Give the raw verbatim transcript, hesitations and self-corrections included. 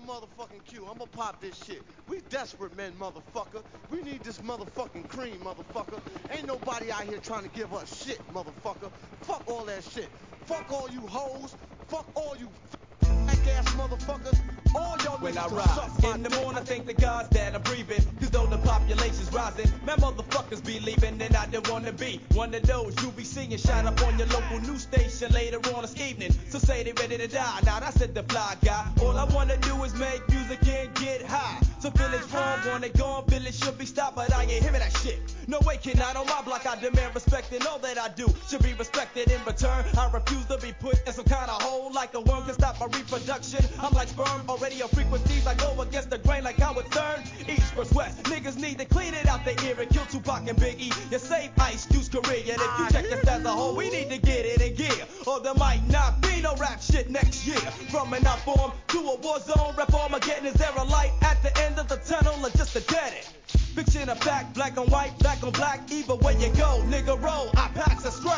motherfucking cue. I'ma pop this shit. We desperate men, motherfucker. We need this motherfucking cream, motherfucker. Ain't nobody out here trying to give us shit, motherfucker. Fuck all that shit. Fuck all you hoes. Fuck all you black ass motherfuckers. All y'all When niggas I can rise suck my in the dick. morning, I thank the gods that I'm breathing. Cause though the population's rising, man, motherfuckers be leaving, and I don't wanna be one of those you be seeing shot up on your local news station later on this evening. So say they ready to die. Now I said the fly guy. All I wanna do is make music and get high. So feelings wrong, wanna go on, feelings should be stopped, but I ain't hearing that shit. No way can I on my block, I demand respect, and all that I do should be respected in return. I refuse to be put in some kind of hole like a worm can stop my reproduction. I'm like sperm, already on frequencies, I go against the grain like Howard Stern. East versus west, niggas need to clean it out their ear and kill Tupac and Biggie. You save Ice Cube career, and if you check us as a whole, we need to get it in gear, or there might not be no rap shit next year. From an art form to a war zone, rap Armageddon, is there a light at the end of the tunnel or just a dead end? Fiction or fact, black on white, black on black, either way you go, nigga roll, I pass a strong.